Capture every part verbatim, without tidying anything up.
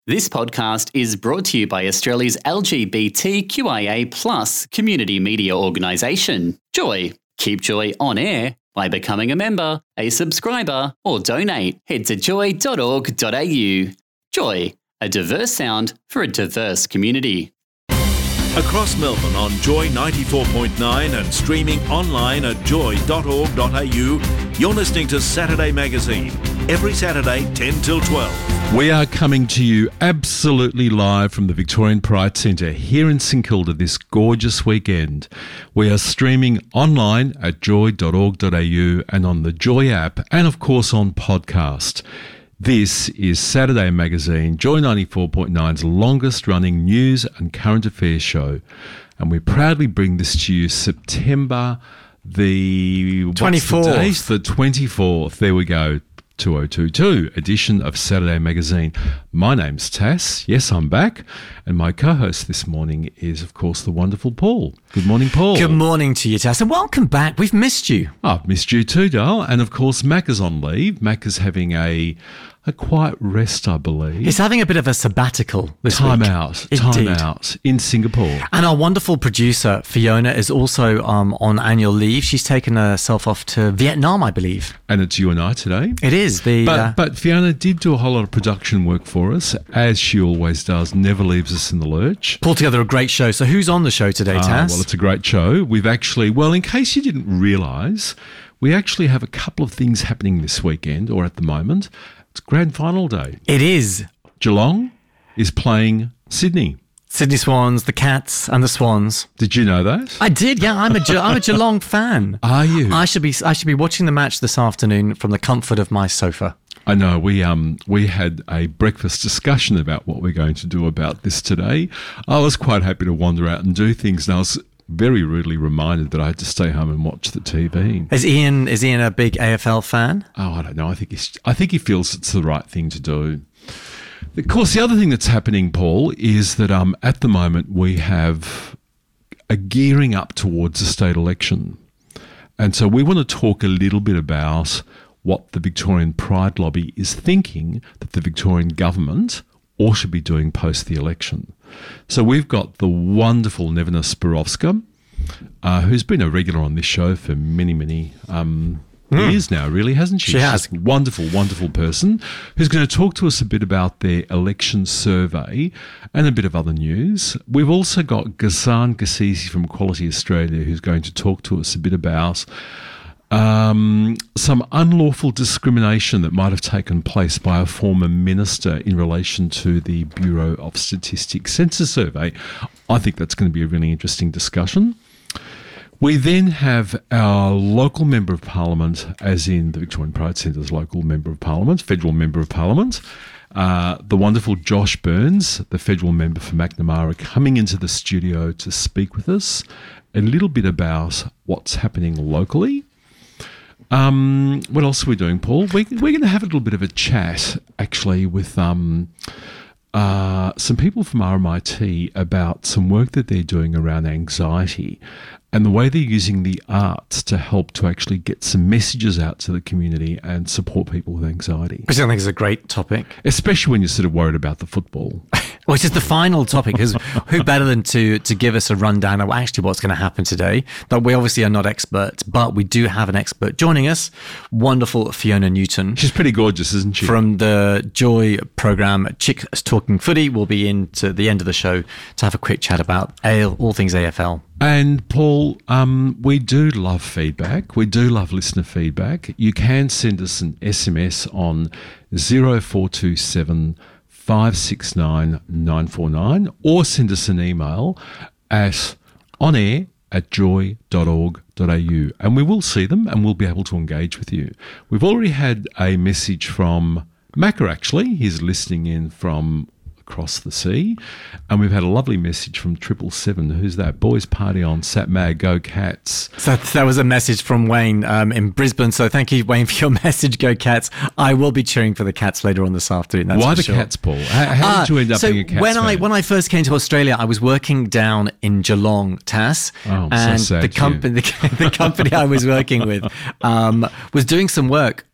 This podcast is brought to you by Australia's L G B T Q I A plus community media organisation, Joy. Keep Joy on air by becoming a member, a subscriber, or donate. Head to joy dot org dot a u. Joy, a diverse sound for a diverse community. Across Melbourne on Joy ninety-four point nine and streaming online at joy dot org dot a u, you're listening to Saturday Magazine, every Saturday ten till twelve. We are coming to you absolutely live from the Victorian Pride Centre here in St Kilda this gorgeous weekend. We are streaming online at joy dot org dot a u and on the Joy app and of course on podcast. This is Saturday Magazine, Joy ninety-four point nine's longest running news and current affairs show. And we proudly bring this to you September the... twenty-fourth. What's the date? The twenty-fourth. There we go. two thousand twenty-two edition of Saturday Magazine. My name's Tass. Yes, I'm back. And my co-host this morning is, of course, the wonderful Paul. Good morning, Paul. Good morning to you, Tass, and welcome back. We've missed you. Oh, I've missed you too, Dale. And, of course, Mac is on leave. Mac is having a... a quiet rest, I believe. He's having a bit of a sabbatical this time week. out, Indeed. time out in Singapore. And our wonderful producer, Fiona, is also um, on annual leave. She's taken herself off to Vietnam, I believe. And it's you and I today. It is. The, But, uh, but Fiona did do a whole lot of production work for us, as she always does, never leaves us in the lurch. pulled together a great show. So who's on the show today, Ah, Tass? well, it's a great show. We've actually, well, in case you didn't realise, we actually have a couple of things happening this weekend, or at the moment. It's grand final day. It is. Geelong is playing Sydney. Sydney Swans, the Cats and the Swans. Did you know that? I did, yeah. I'm a, Ge- I'm a Geelong fan. Are you? I should be I should be watching the match this afternoon from the comfort of my sofa. I know, we um we had a breakfast discussion about what we're going to do about this today. I was quite happy to wander out and do things, and I was very rudely reminded that I had to stay home and watch the T V. Is Ian is Ian a big A F L fan? Oh, I don't know. I think he's, I think he feels it's the right thing to do. Of course, the other thing that's happening, Paul, is that um at the moment we have a gearing up towards a state election. And so we want to talk a little bit about what the Victorian Pride Lobby is thinking that the Victorian government or should be doing post the election. So we've got the wonderful Nevena Spirovska, uh, who's been a regular on this show for many, many um, mm. years now, really, hasn't she? She has. She's a wonderful, wonderful person who's going to talk to us a bit about their election survey and a bit of other news. We've also got Ghassan Ghassisi from Equality Australia, who's going to talk to us a bit about Um, some unlawful discrimination that might have taken place by a former minister in relation to the Bureau of Statistics Census Survey. I think that's going to be a really interesting discussion. We then have our local Member of Parliament, as in the Victorian Pride Centre's local Member of Parliament, Federal Member of Parliament, uh, the wonderful Josh Burns, the Federal Member for Macnamara, coming into the studio to speak with us a little bit about what's happening locally. Um, what else are we doing, Paul? We, we're going to have a little bit of a chat, actually, with um, uh, some people from R M I T about some work that they're doing around anxiety and the way they're using the arts to help to actually get some messages out to the community and support people with anxiety. Which I think is a great topic. Especially when you're sort of worried about the football. Which is the final topic, because who better than to to give us a rundown of actually what's going to happen today? That we obviously are not experts, but we do have an expert joining us, wonderful Fiona Newton. She's pretty gorgeous, isn't she? From the Joy programme, Chicks Talking Footy, will be in to the end of the show to have a quick chat about all, all things A F L. And Paul, um, we do love feedback. We do love listener feedback. You can send us an S M S on zero four two seven five six nine nine four nine or send us an email at onair at joy dot org dot a u and we will see them and we'll be able to engage with you. We've already had a message from Macca, actually. He's listening in from across the sea. And we've had a lovely message from Triple Seven. Who's that? Boys Party on Sat Mag, Go Cats. So that was a message from Wayne um, in Brisbane. So thank you, Wayne, for your message. Go Cats. I will be cheering for the Cats later on this afternoon. That's Why for the sure. Cats, Paul? How, how did uh, you end up so being a Cats when fan? I when I first came to Australia, I was working down in Geelong, Tass, Oh, I'm so and sad the for you. company the, the company I was working with um, was doing some work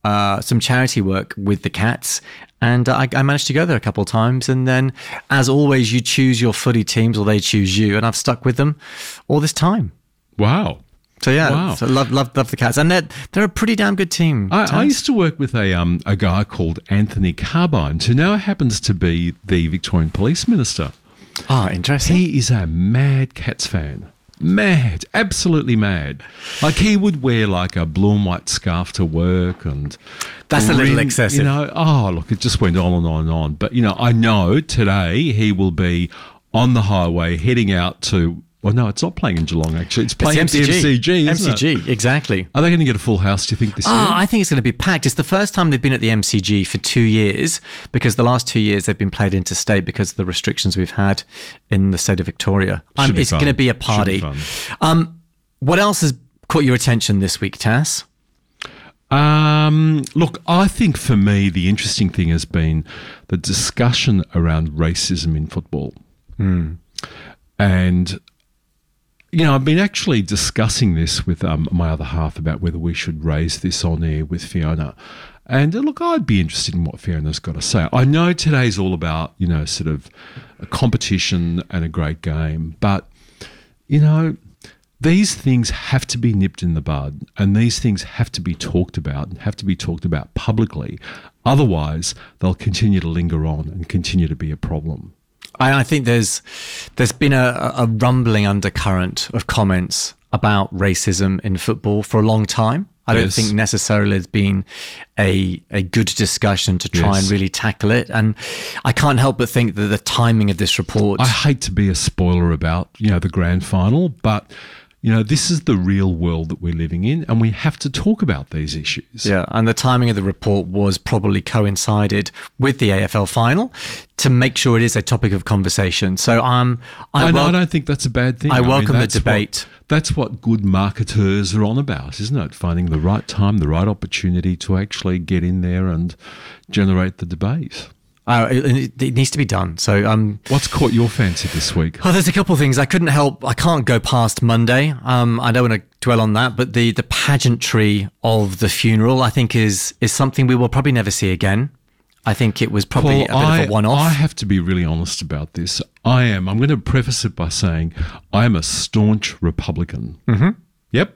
uh, some charity work with the Cats, and uh, I, I managed to go there a couple of times. And then, as always, you choose your footy teams, or they choose you, and I've stuck with them all this time. Wow. So yeah, Wow. so love, love, love the Cats, and they're they're a pretty damn good team. I, I Taz. used to work with a um a guy called Anthony Carbines, who now happens to be the Victorian Police Minister. Ah, interesting. He is a mad Cats fan. Mad, absolutely mad. Like he would wear like a blue and white scarf to work, and That's a little ring- excessive. You know, oh look, it just went on and on and on. But you know, I know today he will be on the highway heading out to. Well, no, it's not playing in Geelong. Actually, it's playing It's at the M C G. Isn't M C G, it? exactly. Are they going to get a full house? Do you think this year? Oh, I think it's going to be packed. It's the first time they've been at the M C G for two years because the last two years they've been played interstate because of the restrictions we've had in the state of Victoria. Um, Should be it's fun. going to be a Should party. be fun. Um, what else has caught your attention this week, Tass? Um, look, I think for me, the interesting thing has been the discussion around racism in football. Hmm. And, you know, I've been actually discussing this with um, my other half about whether we should raise this on air with Fiona. And uh, look, I'd be interested in what Fiona's got to say. I know today's all about, you know, sort of a competition and a great game, but, you know, these things have to be nipped in the bud, and these things have to be talked about and have to be talked about publicly. Otherwise, they'll continue to linger on and continue to be a problem. I, I think there's there's been a, a rumbling undercurrent of comments about racism in football for a long time. I don't Yes. think necessarily there's been a a good discussion to try Yes. and really tackle it. And I can't help but think that the timing of this report. I hate to be a spoiler about, you know, the grand final, but, you know, this is the real world that we're living in, and we have to talk about these issues. Yeah, and the timing of the report was probably coincided with the A F L final to make sure it is a topic of conversation. So um, I, And wel- I don't think that's a bad thing. I mean, welcome the that's what- debate. that's what good marketers are on about, isn't it? Finding the right time, the right opportunity to actually get in there and generate the debate. uh, it, it needs to be done. So um, What's caught your fancy this week? oh, there's a couple of things I couldn't help. I can't go past Monday. Um, I don't want to dwell on that, but the the pageantry of the funeral, I think, is is something we will probably never see again. I think it was probably Paul, a bit I, of a one-off. I have to be really honest about this. I am. I'm going to preface it by saying I am a staunch Republican. Mm-hmm. Yep.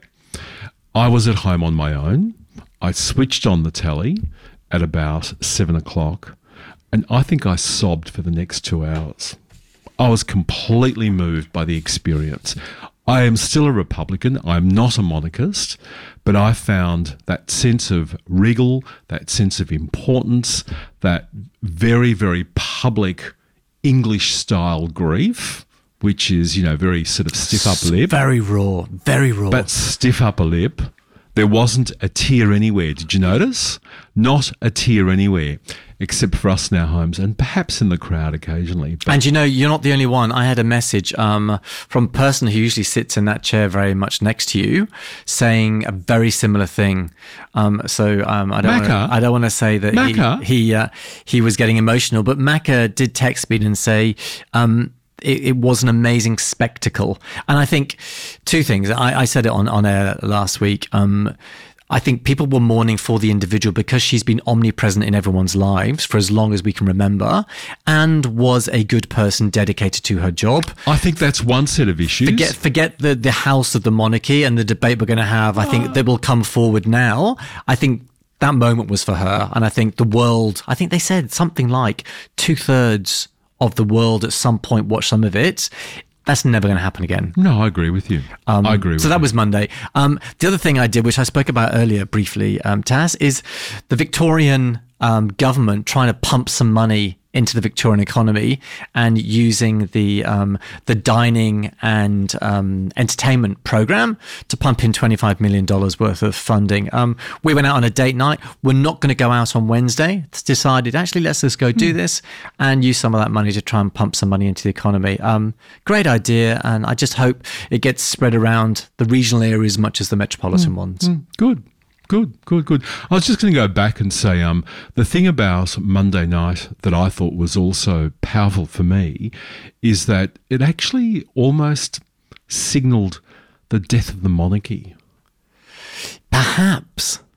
I was at home on my own. I switched on the telly at about seven o'clock, and I think I sobbed for the next two hours. I was completely moved by the experience. I am still a Republican. I'm not a monarchist, but I found that sense of regal, that sense of importance, that very, very public English-style grief, which is, you know, very sort of stiff upper lip. Very raw, very raw. But stiff upper lip. There wasn't a tear anywhere. Did you notice? Not a tear anywhere, except for us in our homes and perhaps in the crowd occasionally. But And you know, you're not the only one. I had a message um, from a person who usually sits in that chair very much next to you, saying a very similar thing. Um, so um, I don't. Macca? Wanna, I don't want to say that Macca? he he, uh, he was getting emotional, but Macca did text me and say. Um, It, it was an amazing spectacle. And I think two things. I, I said it on, on air last week. Um, I think people were mourning for the individual because she's been omnipresent in everyone's lives for as long as we can remember and was a good person dedicated to her job. I think that's one set of issues. Forget forget the, the house of the monarchy and the debate we're going to have. I think that will come forward now. I think that moment was for her. And I think the world, I think they said something like two thirds of the world at some point watch some of it. That's never going to happen again. No, I agree with you. I agree with So that you. was Monday. Um, the other thing I did, which I spoke about earlier briefly, um, Taz, is the Victorian um, government trying to pump some money into the Victorian economy and using the um, the dining and um, entertainment program to pump in twenty-five million dollars worth of funding. Um, we went out on a date night. We're not going to go out on Wednesday. It's decided, actually, let's just go do this and use some of that money to try and pump some money into the economy. Um, great idea. And I just hope it gets spread around the regional areas as much as the metropolitan ones. Good, good, good, good. I was just going to go back and say um, the thing about Monday night that I thought was also powerful for me is that it actually almost signalled the death of the monarchy. Perhaps.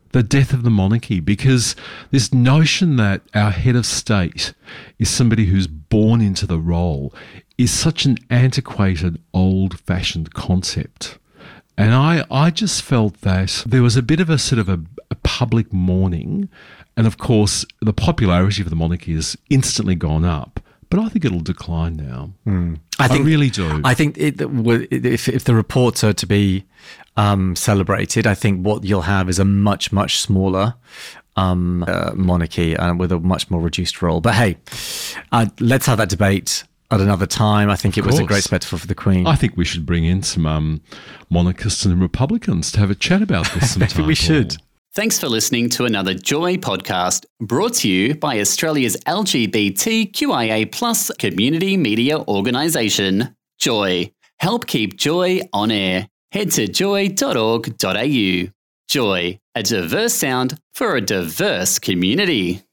the death of the monarchy, because this notion that our head of state is somebody who's born into the role is such an antiquated, old-fashioned concept. And I, I just felt that there was a bit of a sort of a, a public mourning. And of course, the popularity of the monarchy has instantly gone up. But I think it'll decline now. Mm. I, think, I really do. I think it, if, if the reports are to be um, celebrated, I think what you'll have is a much, much smaller um, uh, monarchy and with a much more reduced role. But hey, uh, let's have that debate at another time. I think it was a great spectacle for the Queen. I think we should bring in some um, monarchists and Republicans to have a chat about this sometime. Maybe we should. Thanks for listening to another Joy podcast brought to you by Australia's L G B T Q I A plus community media organisation, Joy. Help keep Joy on air. Head to joy dot org dot a u. Joy, a diverse sound for a diverse community.